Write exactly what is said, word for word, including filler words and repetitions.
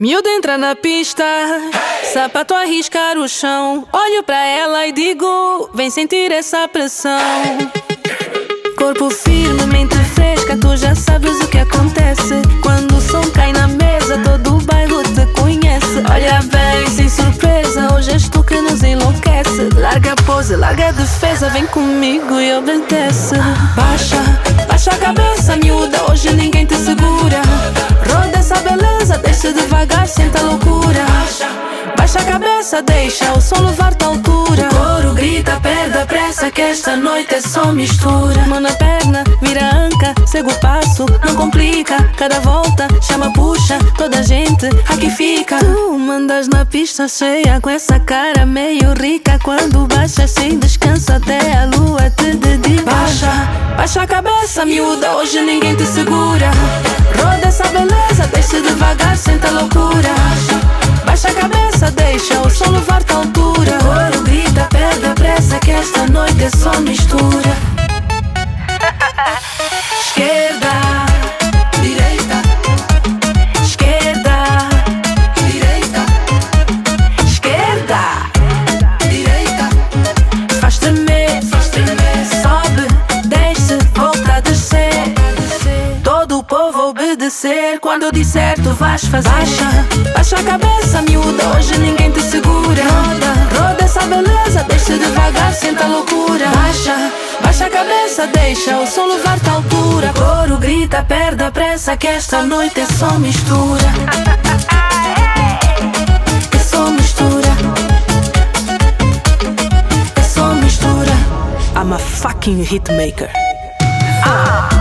Miúdo entra na pista, sapato a riscar o chão. Olho pra ela e digo, vem sentir essa pressão. Corpo firme, mente fresca, tu já sabes o que acontece. Quando o som cai na mesa, todo o bairro te conhece. Olha bem, sem surpresa, hoje és tu que nos enlouquece. Larga a pose, larga a defesa, vem comigo e obedece. Baixa, baixa a cabeça, miúda, hoje ninguém te segura. Roda essa beleza, deixa devagar, senta a loucura. Baixa a cabeça, deixa o som levar-te à altura. O coro grita, perde a pressa, que esta noite é só mistura. Mão na perna, vira a anca, segue o passo, não complica. Cada volta, chama, puxa, toda a gente aqui fica. Tu mandas na pista cheia, com essa cara meio rica. Quando baixas sem descanso, até a lua te dedica. Baixa, baixa a cabeça, miúda, hoje ninguém te segura. Roda essa beleza, deixa devagar, senta a loucura. Baixa a cabeça, deixa o som levar-te à altura. O coro grita, perde a pressa, que esta noite é só mistura. Esquerda, direita, esquerda, direita, esquerda, direita. Faz tremer, faz tremer. Sobe, desce, volta a descer. Todo o povo obedecer. Quando eu disser, tu vais fazer. Baixa, baixa a cabeça, miúda, hoje ninguém te segura. Roda, roda essa beleza, deixa devagar, senta a loucura. Baixa, baixa a cabeça, deixa o som levar-te à altura. Coro grita, perde a pressa, que esta noite é só mistura. É só mistura. É só mistura. I'm a fucking hitmaker. Ah.